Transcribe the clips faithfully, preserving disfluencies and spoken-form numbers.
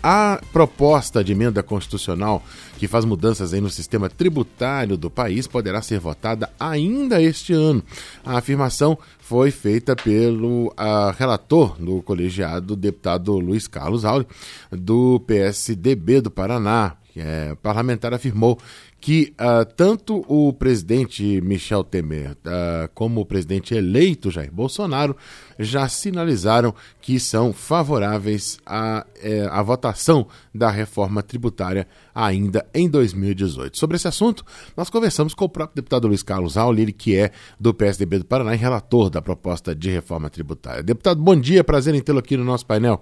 a proposta de emenda constitucional que faz mudanças aí no sistema tributário do país poderá ser votada ainda este ano. A afirmação foi feita pelo uh, relator do colegiado, deputado Luiz Carlos Auli, do P S D B do Paraná. É, parlamentar afirmou que uh, tanto o presidente Michel Temer uh, como o presidente eleito Jair Bolsonaro já sinalizaram que são favoráveis à, é, à votação da reforma tributária ainda em dois mil e dezoito. Sobre esse assunto, nós conversamos com o próprio deputado Luiz Carlos Auli, ele que é do P S D B do Paraná e relator da proposta de reforma tributária. Deputado, bom dia, prazer em tê-lo aqui no nosso painel.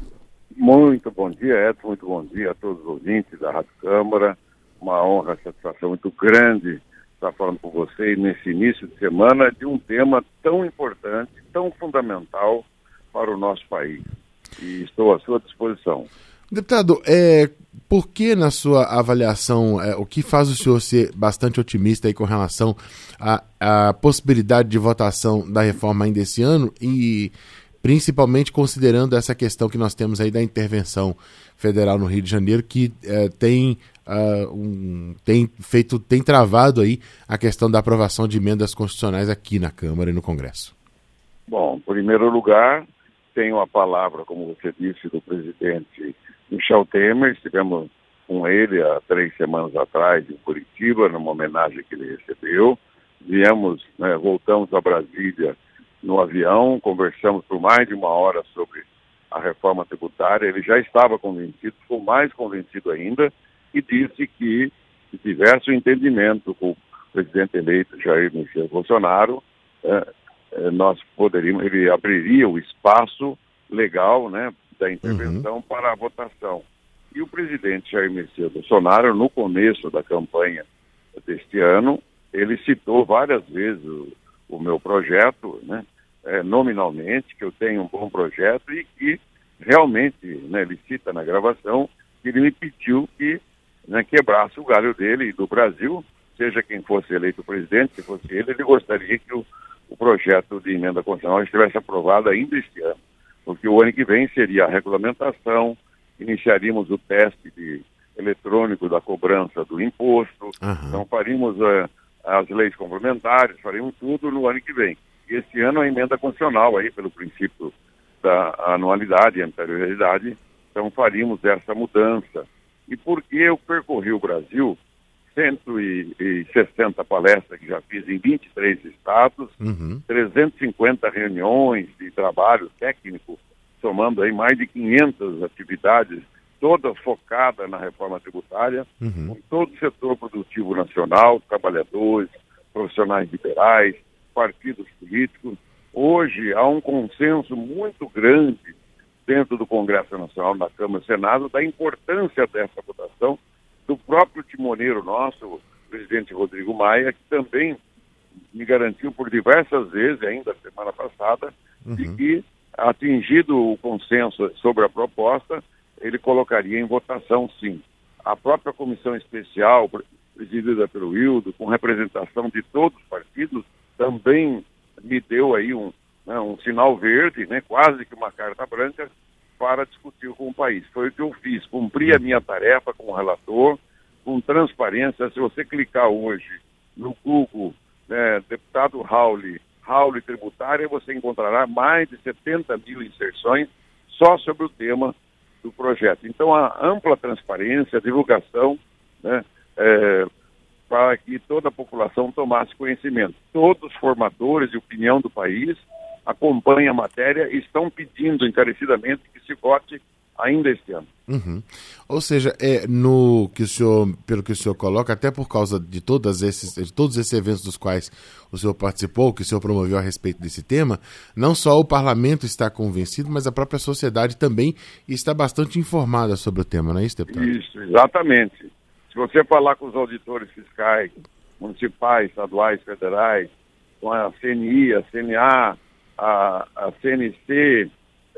Muito bom dia, Edson, muito bom dia a todos os ouvintes da Rádio Câmara. Uma honra, uma satisfação muito grande estar falando com vocês nesse início de semana de um tema tão importante, tão fundamental para o nosso país. E estou à sua disposição. Deputado, é, por que na sua avaliação, é, o que faz o senhor ser bastante otimista aí com relação à, à possibilidade de votação da reforma ainda esse ano e principalmente considerando essa questão que nós temos aí da intervenção federal no Rio de Janeiro, que eh, tem, uh, um, tem feito, tem travado aí a questão da aprovação de emendas constitucionais aqui na Câmara e no Congresso? Bom, em primeiro lugar, tenho a palavra, como você disse, do presidente Michel Temer. Estivemos com ele há três semanas atrás em Curitiba, numa homenagem que ele recebeu. Viemos, né, voltamos a Brasília no avião, conversamos por mais de uma hora sobre a reforma tributária. Ele já estava convencido, ficou mais convencido ainda, e disse que, se tivesse o um entendimento com o presidente eleito Jair Messias Bolsonaro, eh, eh, nós poderíamos, ele abriria o espaço legal, né, da intervenção uhum. para a votação. E o presidente Jair Messias Bolsonaro, no começo da campanha deste ano, ele citou várias vezes o, o meu projeto, né, É, nominalmente, que eu tenho um bom projeto e que realmente, né, ele cita na gravação, que ele me pediu que, né, quebrasse o galho dele e do Brasil, seja quem fosse eleito presidente, se fosse ele, ele gostaria que o, o projeto de emenda constitucional estivesse aprovado ainda este ano, porque o ano que vem seria a regulamentação, iniciaríamos o teste de, eletrônico da cobrança do imposto, uhum. então faríamos uh, as leis complementares, faríamos tudo no ano que vem. E este ano a emenda constitucional, aí, pelo princípio da anualidade e anterioridade, então faríamos essa mudança. E por que eu percorri o Brasil, cento e sessenta palestras que já fiz em vinte e três estados, uhum. trezentas e cinquenta reuniões de trabalho técnico, somando aí mais de quinhentas atividades, todas focadas na reforma tributária, uhum. com todo o setor produtivo nacional, trabalhadores, profissionais liberais, partidos políticos. Hoje há um consenso muito grande dentro do Congresso Nacional, na Câmara e Senado, da importância dessa votação, do próprio timoneiro nosso, o presidente Rodrigo Maia, que também me garantiu por diversas vezes, ainda semana passada, uhum. de que, atingido o consenso sobre a proposta, ele colocaria em votação, sim. A própria comissão especial, presidida pelo Wildo, com representação de todos os partidos, também me deu aí um, né, um sinal verde, né, quase que uma carta branca, para discutir com o país. Foi o que eu fiz, cumpri a minha tarefa como relator, com transparência. Se você clicar hoje no Google, né, deputado Rauli, Rauli tributária, você encontrará mais de setenta mil inserções só sobre o tema do projeto. Então, a ampla transparência, a divulgação, né, é, para que toda a população tomasse conhecimento. Todos os formadores de opinião do país acompanham a matéria e estão pedindo encarecidamente que se vote ainda este ano. Uhum. Ou seja, é no que o senhor, pelo que o senhor coloca, até por causa de, todas esses, de todos esses eventos dos quais o senhor participou, que o senhor promoveu a respeito desse tema, não só o parlamento está convencido, mas a própria sociedade também está bastante informada sobre o tema, não é isso, deputado? Isso, exatamente. Se você falar com os auditores fiscais, municipais, estaduais, federais, com a C N I, a C N A, a, a C N C,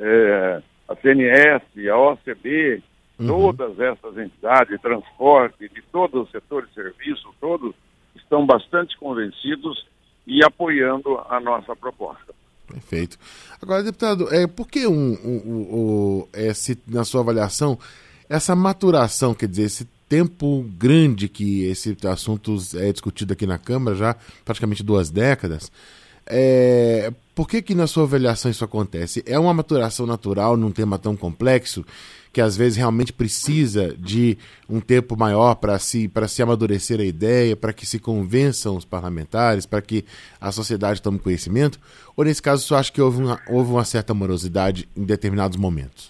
é, a C N S, a O C B, uhum. todas essas entidades, transporte, de todos os setores de serviço, todos estão bastante convencidos e apoiando a nossa proposta. Perfeito. Agora, deputado, é, por que um, um, um, um, é, se, na sua avaliação, essa maturação, quer dizer, esse tempo grande que esse assunto é discutido aqui na Câmara, já praticamente duas décadas, é, por que que na sua avaliação isso acontece? É uma maturação natural num tema tão complexo que às vezes realmente precisa de um tempo maior para se, para se amadurecer a ideia, para que se convençam os parlamentares, para que a sociedade tome conhecimento? Ou nesse caso você acha que houve uma, houve uma certa morosidade em determinados momentos?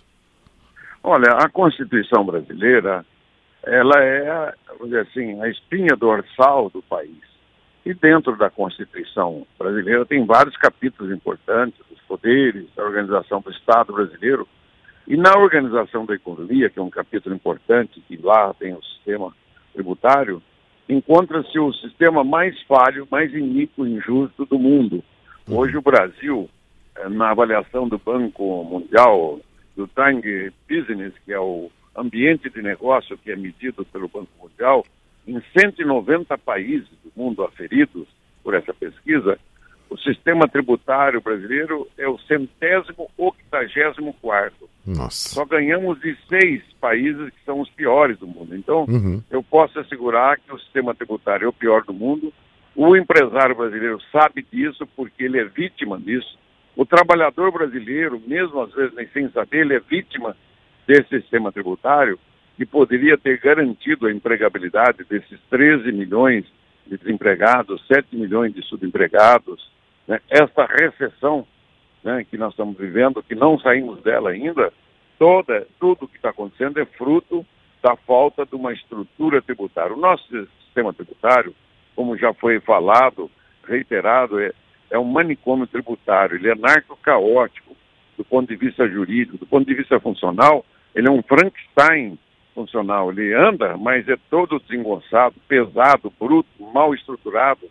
Olha, a Constituição brasileira, ela é, vamos dizer assim, a espinha dorsal do país. E dentro da Constituição brasileira tem vários capítulos importantes, dos poderes, da organização do Estado brasileiro. E na organização da economia, que é um capítulo importante, que lá tem o sistema tributário, encontra-se o sistema mais falho, mais iníquo e injusto do mundo. Hoje o Brasil, na avaliação do Banco Mundial, do Doing Business, que é o ambiente de negócio que é medido pelo Banco Mundial, em cento e noventa países do mundo aferidos por essa pesquisa, o sistema tributário brasileiro é o centésimo octagésimo quarto. Nossa. Só ganhamos de seis países que são os piores do mundo. Então, uhum. eu posso assegurar que o sistema tributário é o pior do mundo. O empresário brasileiro sabe disso porque ele é vítima disso. O trabalhador brasileiro, mesmo às vezes nem sem saber, ele é vítima desse sistema tributário que poderia ter garantido a empregabilidade desses treze milhões de desempregados, sete milhões de subempregados, né? Essa recessão, né, que nós estamos vivendo, que não saímos dela ainda, toda, tudo que está acontecendo é fruto da falta de uma estrutura tributária. O nosso sistema tributário, como já foi falado, reiterado, é, é um manicômio tributário, ele é narco-caótico do ponto de vista jurídico, do ponto de vista funcional, ele é um Frankenstein funcional, ele anda, mas é todo desengonçado, pesado, bruto, mal estruturado,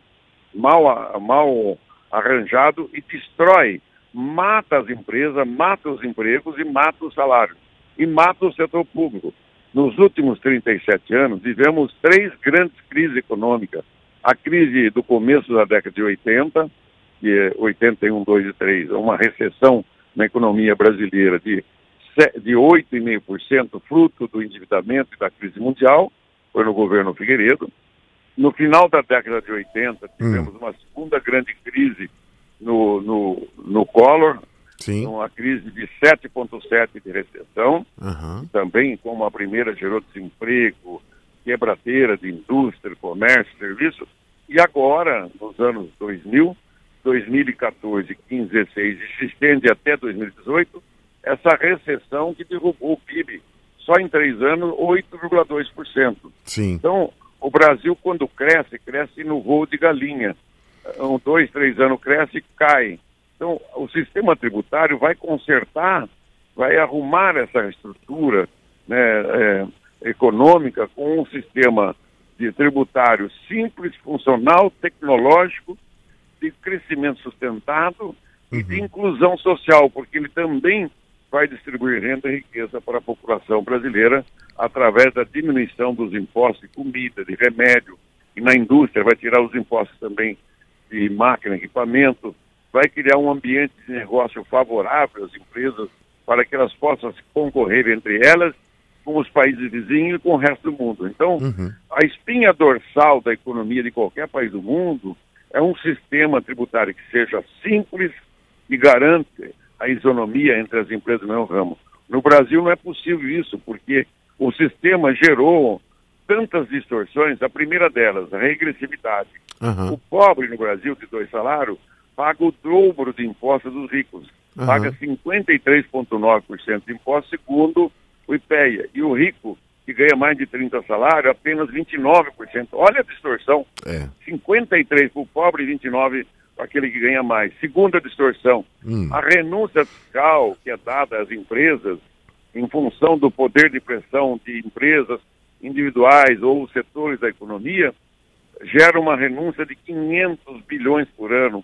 mal, mal arranjado e destrói, mata as empresas, mata os empregos e mata os salários, e mata o setor público. Nos últimos trinta e sete anos, vivemos três grandes crises econômicas. A crise do começo da década de oitenta, que é oitenta e um, dois e três, uma recessão na economia brasileira de de oito vírgula cinco por cento, fruto do endividamento e da crise mundial, foi no governo Figueiredo. No final da década de oitenta, tivemos hum. uma segunda grande crise no, no, no Collor, Sim. uma crise de sete vírgula sete de recessão, uhum. também como a primeira gerou desemprego, quebradeira de indústria, comércio, serviço, e agora, nos anos dois mil, dois mil e quatorze, quinze, dezesseis, e se estende até dois mil e dezoito, essa recessão que derrubou o P I B, só em três anos, oito vírgula dois por cento. Sim. Então, o Brasil, quando cresce, cresce no voo de galinha. Um, dois, três anos cresce e cai. Então, o sistema tributário vai consertar, vai arrumar essa estrutura, né, é, econômica com um sistema de tributário simples, funcional, tecnológico, de crescimento sustentado e de inclusão social, porque ele também vai distribuir renda e riqueza para a população brasileira através da diminuição dos impostos de comida, de remédio, e na indústria vai tirar os impostos também de máquina, equipamento, vai criar um ambiente de negócio favorável às empresas para que elas possam concorrer entre elas com os países vizinhos e com o resto do mundo. Então, uhum. a espinha dorsal da economia de qualquer país do mundo é um sistema tributário que seja simples e garante a isonomia entre as empresas do mesmo ramo. No Brasil não é possível isso, porque o sistema gerou tantas distorções. A primeira delas, a regressividade. Uhum. O pobre no Brasil, de dois salários, paga o dobro de impostos dos ricos. Uhum. Paga cinquenta e três vírgula nove por cento de impostos, segundo o IPEA. E o rico, que ganha mais de trinta salários, apenas vinte e nove por cento. Olha a distorção. É. cinquenta e três por cento para o pobre e vinte e nove por cento para aquele que ganha mais. Segunda distorção, hum. a renúncia fiscal que é dada às empresas em função do poder de pressão de empresas individuais ou setores da economia gera uma renúncia de quinhentos bilhões por ano.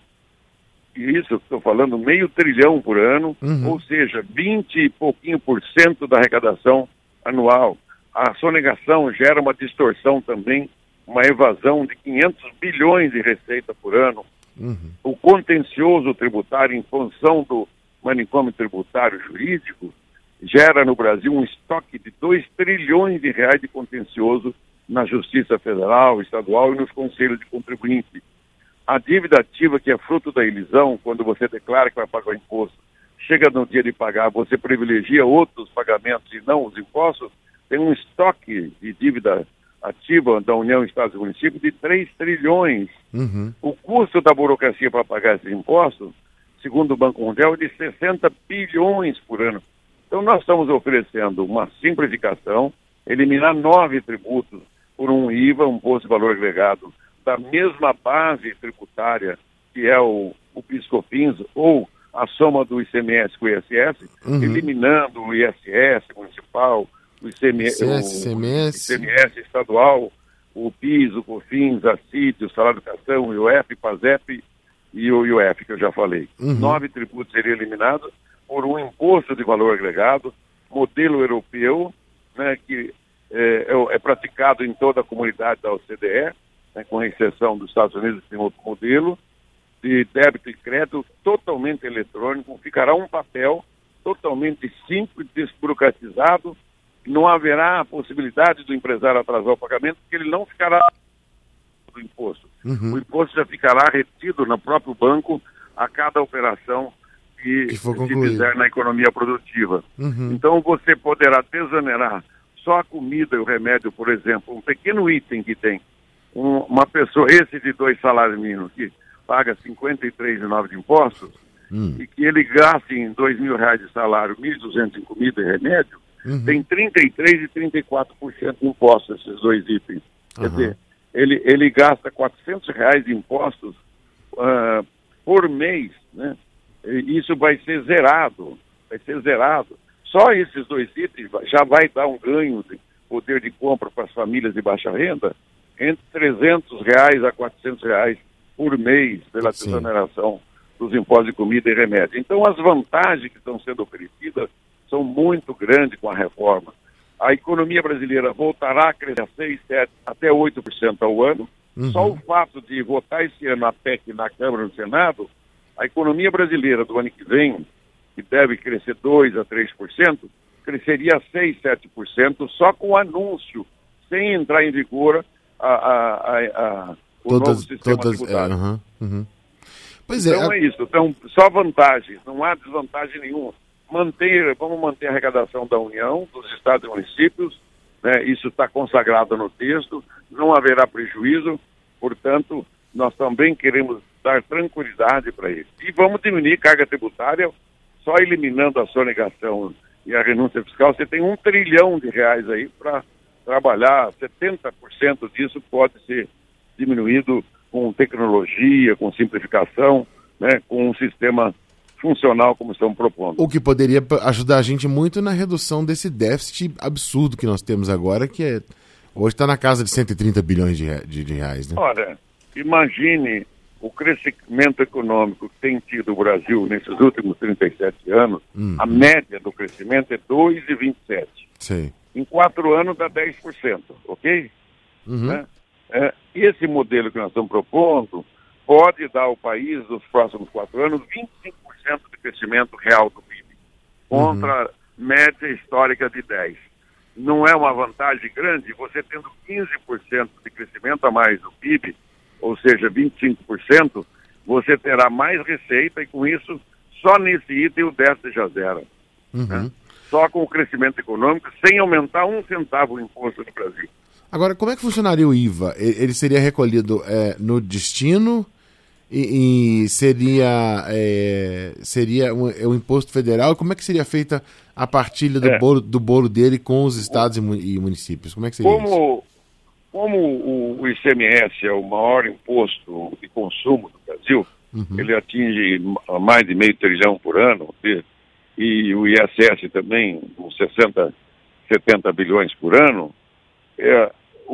E isso, estou falando, meio trilhão por ano, uhum. ou seja, vinte e pouquinho por cento da arrecadação anual. A sonegação gera uma distorção também, uma evasão de quinhentos bilhões de receita por ano. Uhum. O contencioso tributário em função do manicômio tributário jurídico gera no Brasil um estoque de dois trilhões de reais de contencioso na Justiça Federal, Estadual e nos conselhos de contribuinte. A dívida ativa, que é fruto da elisão, quando você declara que vai pagar o imposto, chega no dia de pagar, você privilegia outros pagamentos e não os impostos, tem um estoque de dívida ativa da União, Estados e Municípios de três trilhões. Uhum. O custo da burocracia para pagar esses impostos, segundo o Banco Mundial, é de sessenta bilhões por ano. Então nós estamos oferecendo uma simplificação, eliminar nove tributos por um I V A, um imposto de valor agregado, da mesma base tributária que é o, o PIS/COFINS ou a soma do I C M S com o I S S, uhum. eliminando o I S S municipal, o I C M S, o, I C M S estadual, o PIS, o COFINS, a C I D, o salário de educação, o I O F, PASEP e o I O F, que eu já falei. Uhum. Nove tributos seriam eliminados por um imposto de valor agregado, modelo europeu, né, que é, é, é praticado em toda a comunidade da O C D E, né, com exceção dos Estados Unidos, que tem outro modelo, de débito e crédito totalmente eletrônico, ficará um papel totalmente simples, desburocratizado, não haverá a possibilidade do empresário atrasar o pagamento, porque ele não ficará do imposto. Uhum. O imposto já ficará retido no próprio banco a cada operação que, que se fizer na economia produtiva. Uhum. Então você poderá desonerar só a comida e o remédio, por exemplo, um pequeno item que tem um, uma pessoa, esse de dois salários mínimos, que paga cinquenta e três reais e nove centavos de impostos, hum. e que ele gaste em dois mil reais de salário, mil e duzentos em comida e remédio, uhum. tem trinta e três por cento e trinta e quatro por cento de impostos, esses dois itens. Uhum. Quer dizer, ele, ele gasta quatrocentos reais de impostos uh, por mês, né? E isso vai ser zerado, vai ser zerado. Só esses dois itens já vai dar um ganho de poder de compra para as famílias de baixa renda entre trezentos reais a quatrocentos reais por mês pela desoneração dos impostos de comida e remédio. Então, as vantagens que estão sendo oferecidas são muito grandes com a reforma. A economia brasileira voltará a crescer seis, sete, até oito por cento ao ano. Uhum. Só o fato de votar esse ano a P E C na Câmara e no Senado, a economia brasileira do ano que vem, que deve crescer dois a três por cento, cresceria seis, sete por cento só com o anúncio, sem entrar em vigor a, a, a, a o todas, novo sistema todas, tributário. É, uhum, uhum. Pois então é, é isso, então só vantagens, não há desvantagem nenhuma. Manter, vamos manter a arrecadação da União, dos estados e municípios, né, isso está consagrado no texto, não haverá prejuízo, portanto, nós também queremos dar tranquilidade para eles. E vamos diminuir carga tributária, só eliminando a sonegação e a renúncia fiscal, você tem um trilhão de reais aí para trabalhar, setenta por cento disso pode ser diminuído com tecnologia, com simplificação, né, com um sistema funcional como estamos propondo. O que poderia ajudar a gente muito na redução desse déficit absurdo que nós temos agora, que é, hoje está na casa de cento e trinta bilhões de, de, de reais. Né? Olha, imagine o crescimento econômico que tem tido o Brasil nesses últimos trinta e sete anos, uhum. a média do crescimento é dois vírgula vinte e sete. Sim. Em quatro anos dá dez por cento, ok? Uhum. Né? É, esse modelo que nós estamos propondo pode dar ao país, nos próximos quatro anos, vinte e cinco por cento de crescimento real do P I B, contra uhum. média histórica de dez por cento. Não é uma vantagem grande, você tendo quinze por cento de crescimento a mais do P I B, ou seja, vinte e cinco por cento, você terá mais receita e com isso, só nesse item o déficit já zera. Uhum. Né? Só com o crescimento econômico, sem aumentar um centavo o imposto no Brasil. Agora, como é que funcionaria o I V A? Ele seria recolhido é, no destino e, e seria, é, seria um, um imposto federal? Como é que seria feita a partilha do, é. bolo, do bolo dele com os estados o, e municípios? Como é que seria como, isso? Como o, o I C M S é o maior imposto de consumo do Brasil, uhum. ele atinge mais de meio trilhão por ano, e, e o I S S também, uns sessenta, setenta bilhões por ano, é,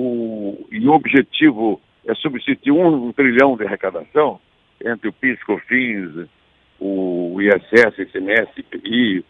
o, e o objetivo é substituir um, um trilhão de arrecadação entre o PIS, COFINS, o I S S, I C M S, I P I,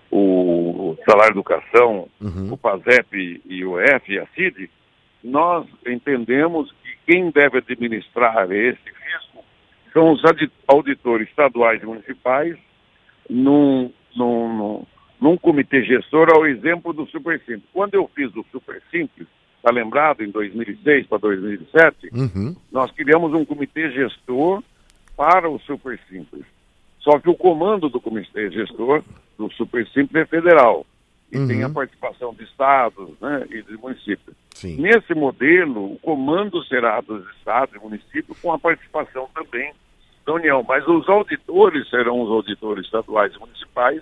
o, o salário de educação, uhum. o PASEP e o I O F e a C I D. Nós entendemos que quem deve administrar esse risco são os auditores estaduais e municipais num, num, num comitê gestor ao exemplo do Super Simples. Quando eu fiz o Super Simples, está lembrado, em dois mil e seis para dois mil e sete, uhum. nós criamos um comitê gestor para o Super Simples. Só que o comando do comitê gestor do Super Simples é federal. E uhum. tem a participação de estados, né, e de municípios. Sim. Nesse modelo, o comando será dos estados e municípios com a participação também da União. Mas os auditores serão os auditores estaduais e municipais,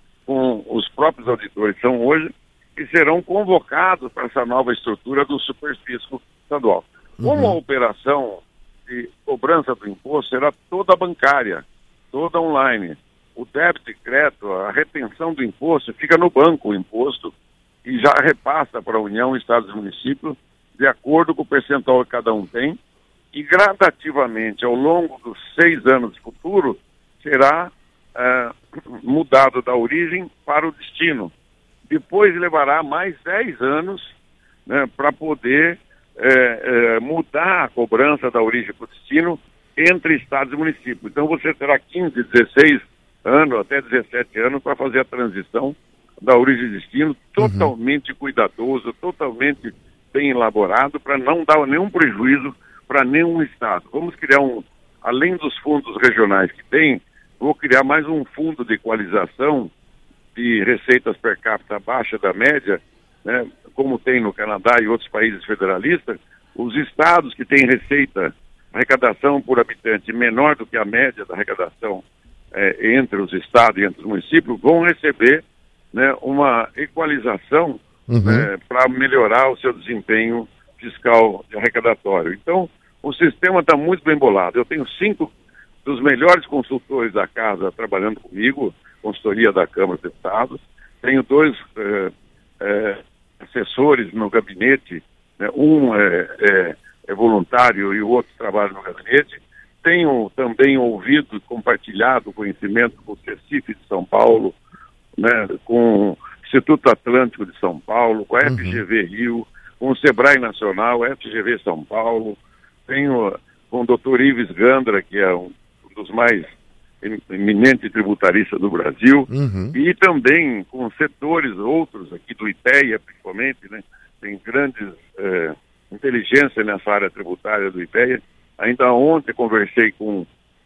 com os próprios auditores que são hoje, e serão convocados para essa nova estrutura do Superfisco estadual. Como Uhum. a operação de cobrança do imposto será toda bancária, toda online, o débito e crédito, a retenção do imposto, fica no banco o imposto e já repassa para a União, estados e municípios, de acordo com o percentual que cada um tem, e gradativamente, ao longo dos seis anos futuro, será uh, mudado da origem para o destino. Depois levará mais dez anos, né, para poder eh, eh, mudar a cobrança da origem para o destino entre estados e municípios. Então você terá quinze, dezesseis anos, até dezessete anos, para fazer a transição da origem e destino, totalmente uhum. cuidadoso, totalmente bem elaborado, para não dar nenhum prejuízo para nenhum estado. Vamos criar um, além dos fundos regionais que tem, vou criar mais um fundo de equalização de receitas per capita abaixo da média, né, como tem no Canadá e outros países federalistas. Os estados que têm receita, arrecadação por habitante menor do que a média da arrecadação é, entre os estados e entre os municípios, vão receber, né, uma equalização uhum. né, para melhorar o seu desempenho fiscal e arrecadatório. Então, o sistema está muito bem bolado. Eu tenho cinco dos melhores consultores da casa trabalhando comigo, consultoria da Câmara dos Deputados. Tenho dois eh, eh, assessores no gabinete, né? um é, é, é voluntário e o outro trabalha no gabinete. Tenho também ouvido e compartilhado conhecimento com o CECIF de São Paulo, né? Com o Instituto Atlântico de São Paulo, com a F G V Rio, com o Sebrae Nacional, F G V São Paulo. Tenho com o doutor Ives Gandra, que é um dos mais eminentes tributaristas do Brasil, uhum. e também com setores outros aqui do IPEA, principalmente, né? Tem grandes eh, inteligência nessa área tributária do IPEA. Ainda ontem conversei com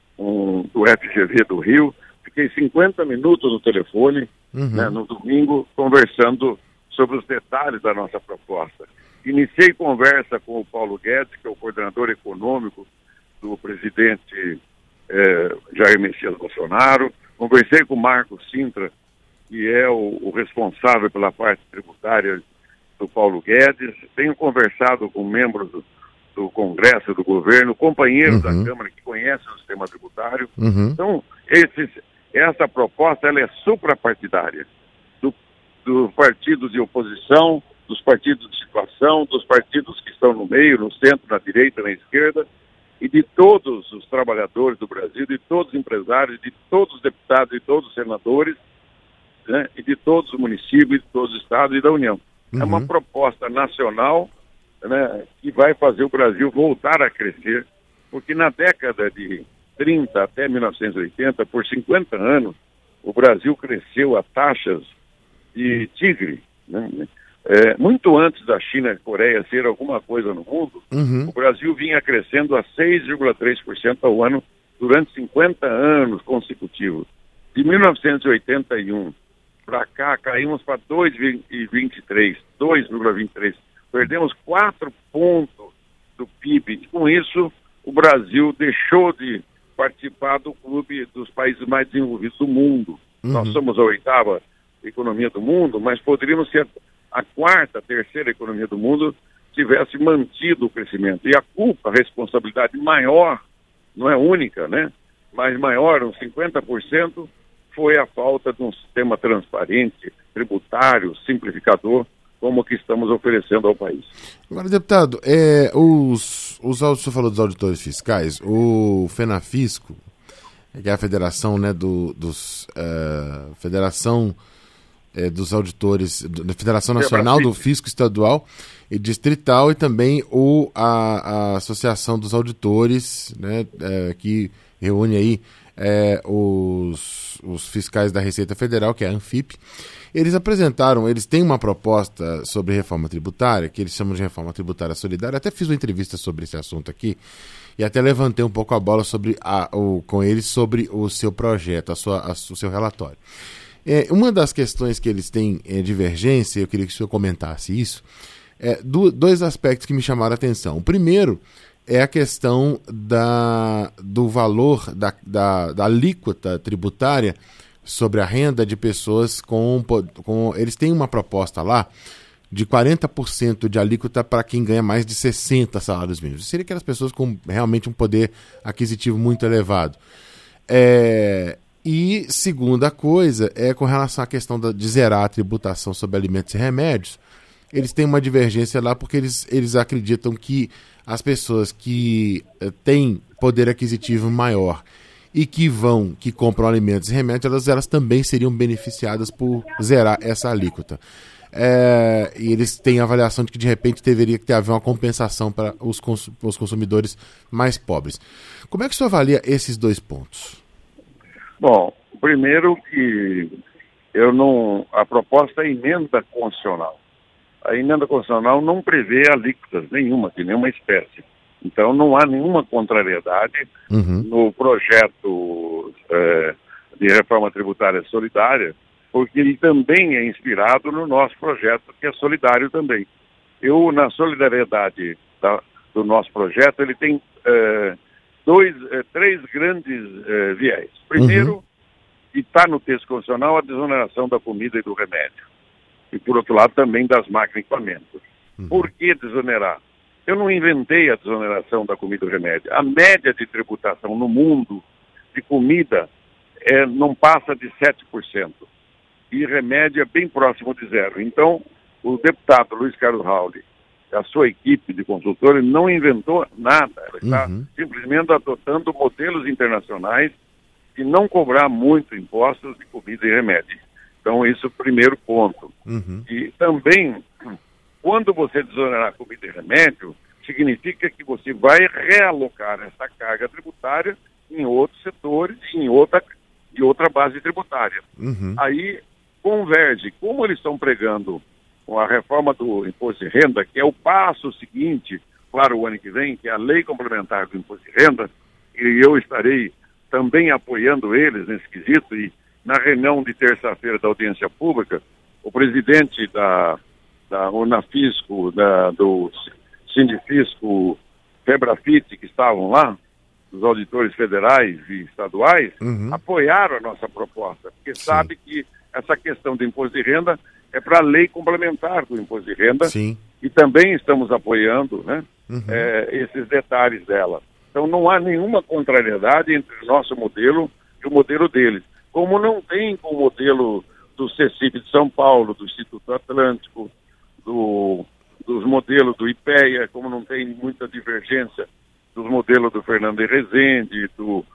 um do F G V do Rio, fiquei cinquenta minutos no telefone, uhum. né, no domingo, conversando sobre os detalhes da nossa proposta. Iniciei conversa com o Paulo Guedes, que é o coordenador econômico do presidente eh, Jair Messias Bolsonaro. Conversei com o Marco Sintra, que é o, o responsável pela parte tributária do Paulo Guedes. Tenho conversado com membros do, do Congresso, do governo, companheiros uhum. da Câmara que conhecem o sistema tributário. Uhum. Então, esses, essa proposta ela é suprapartidária do, do partido de oposição, dos partidos de situação, dos partidos que estão no meio, no centro, na direita, na esquerda, e de todos os trabalhadores do Brasil, de todos os empresários, de todos os deputados e todos os senadores, né, e de todos os municípios, de todos os estados e da União. Uhum. É uma proposta nacional, né, que vai fazer o Brasil voltar a crescer, porque na década de trinta até mil novecentos e oitenta, por cinquenta anos, o Brasil cresceu a taxas de tigre, né? É, muito antes da China e Coreia ser alguma coisa no mundo, uhum. o Brasil vinha crescendo a seis vírgula três por cento ao ano durante cinquenta anos consecutivos. De mil novecentos e oitenta e um para cá, caímos para dois vírgula vinte e três, dois vírgula vinte e três. Perdemos quatro pontos do P I B. Com isso, o Brasil deixou de participar do clube dos países mais desenvolvidos do mundo. Uhum. Nós somos a oitava economia do mundo, mas poderíamos ser a quarta, terceira economia do mundo tivesse mantido o crescimento. E a culpa, a responsabilidade maior, não é única, né? Mas maior, uns cinquenta por cento, foi a falta de um sistema transparente, tributário, simplificador, como o que estamos oferecendo ao país. Agora, deputado, é, os, os, o senhor falou dos auditores fiscais, o FENAFISCO, que é a federação, né, do, dos, uh, federação é, dos auditores, da Federação Nacional do Fisco Estadual e Distrital, e também o, a, a Associação dos Auditores, né, é, que reúne aí é, os, os fiscais da Receita Federal, que é a Anfip, eles apresentaram, eles têm uma proposta sobre reforma tributária, que eles chamam de reforma tributária solidária. Até fiz uma entrevista sobre esse assunto aqui e até levantei um pouco a bola sobre a, o, com eles sobre o seu projeto, a sua, a, o seu relatório. É, uma das questões que eles têm é, divergência, eu queria que o senhor comentasse isso, é do, dois aspectos que me chamaram a atenção. O primeiro é a questão da, do valor da, da, da alíquota tributária sobre a renda de pessoas com, com... Eles têm uma proposta lá de quarenta por cento de alíquota para quem ganha mais de sessenta salários mínimos. Seria aquelas pessoas com realmente um poder aquisitivo muito elevado. É... E segunda coisa é com relação à questão da, de zerar a tributação sobre alimentos e remédios. Eles têm uma divergência lá porque eles, eles acreditam que as pessoas que eh, têm poder aquisitivo maior e que vão, que compram alimentos e remédios, elas, elas também seriam beneficiadas por zerar essa alíquota. É, e eles têm a avaliação de que de repente deveria ter haver uma compensação para os, cons, os consumidores mais pobres. Como é que o senhor avalia esses dois pontos? Bom, primeiro que eu não, a proposta é emenda constitucional. A emenda constitucional não prevê alíquotas nenhuma, de nenhuma espécie. Então não há nenhuma contrariedade uhum. no projeto é, de reforma tributária solidária, porque ele também é inspirado no nosso projeto, que é solidário também. Eu, na solidariedade da, do nosso projeto, ele tem é, dois, é, três grandes é, viés. Primeiro, uhum. e está no texto constitucional, a desoneração da comida e do remédio. E, por outro lado, também das máquinas e equipamentos. Uhum. Por que desonerar? Eu não inventei a desoneração da comida e do remédio. A média de tributação no mundo de comida é, não passa de sete por cento. E remédio é bem próximo de zero. Então, o deputado Luiz Carlos Rauli, a sua equipe de consultores, não inventou nada. Ela está uhum. simplesmente adotando modelos internacionais de não cobrar muito impostos de comida e remédio. Então, esse é o primeiro ponto. Uhum. E também, quando você desonerar comida e remédio, significa que você vai realocar essa carga tributária em outros setores, em outra, em outra base tributária. Uhum. Aí, converge. Como eles estão pregando com a reforma do imposto de renda, que é o passo seguinte para o ano que vem, que é a lei complementar do imposto de renda, e eu estarei também apoiando eles nesse quesito, e na reunião de terça-feira da audiência pública, o presidente da, da Unafisco, da, do Sindifisco, Febrafit, que estavam lá, os auditores federais e estaduais, uhum. apoiaram a nossa proposta, porque Sim. sabe que essa questão do imposto de renda é para a lei complementar do imposto de renda. Sim. E também estamos apoiando, né, uhum. é, esses detalhes dela. Então não há nenhuma contrariedade entre o nosso modelo e o modelo deles. Como não tem com o modelo do CECIP de São Paulo, do Instituto Atlântico, do, dos modelos do IPEA, como não tem muita divergência dos modelos do Fernando Rezende, do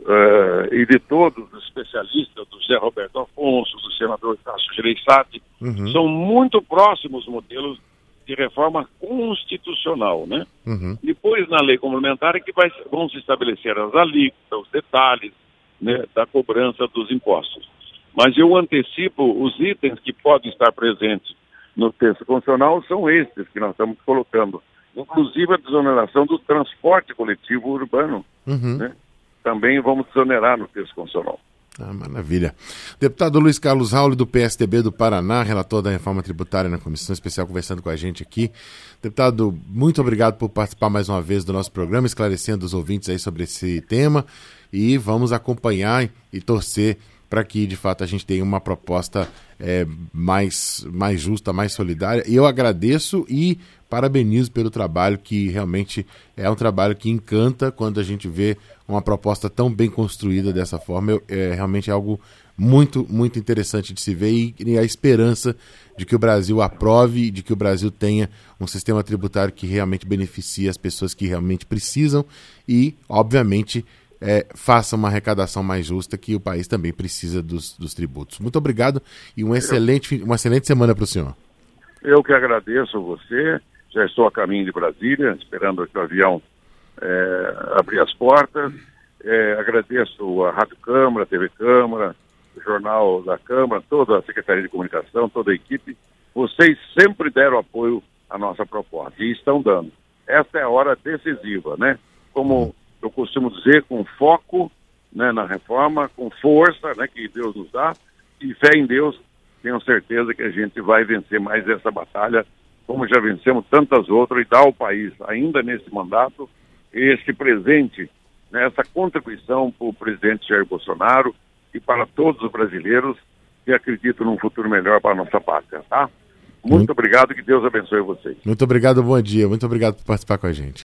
Uh, e de todos os especialistas, do Zé Roberto Afonso, do senador Cássio Gereissati, uhum. são muito próximos modelos de reforma constitucional, né? Uhum. Depois, na lei complementar, é que vai, vão se estabelecer as alíquotas, os detalhes, né, da cobrança dos impostos. Mas eu antecipo, os itens que podem estar presentes no texto constitucional são estes que nós estamos colocando, inclusive a desoneração do transporte coletivo urbano, uhum. né? Também vamos desonerar no texto constitucional. Ah, maravilha. Deputado Luiz Carlos Rauli, do P S D B do Paraná, relator da reforma tributária na Comissão Especial, conversando com a gente aqui. Deputado, muito obrigado por participar mais uma vez do nosso programa, esclarecendo os ouvintes aí sobre esse tema, e vamos acompanhar e torcer para que, de fato, a gente tenha uma proposta é, mais, mais justa, mais solidária. E eu agradeço e parabenizo pelo trabalho, que realmente é um trabalho que encanta quando a gente vê uma proposta tão bem construída dessa forma. Eu, é realmente algo muito, muito interessante de se ver, e, e a esperança de que o Brasil aprove, de que o Brasil tenha um sistema tributário que realmente beneficie as pessoas que realmente precisam e, obviamente, É, faça uma arrecadação mais justa, que o país também precisa dos, dos tributos. Muito obrigado e um excelente, uma excelente semana para o senhor. Eu que agradeço a você, já estou a caminho de Brasília, esperando que o avião é, abrir as portas, É, agradeço a Rádio Câmara, a T V Câmara, o Jornal da Câmara, toda a Secretaria de Comunicação, toda a equipe. Vocês sempre deram apoio à nossa proposta e estão dando. Essa é a hora decisiva, né? Como eu costumo dizer, com foco, né, na reforma, com força, né, que Deus nos dá, e fé em Deus, tenho certeza que a gente vai vencer mais essa batalha, como já vencemos tantas outras, e dar ao país, ainda nesse mandato, esse presente, né, essa contribuição para o presidente Jair Bolsonaro e para todos os brasileiros que acreditam num futuro melhor para a nossa pátria, tá? Muito, Muito obrigado, que Deus abençoe vocês. Muito obrigado, bom dia. Muito obrigado por participar com a gente.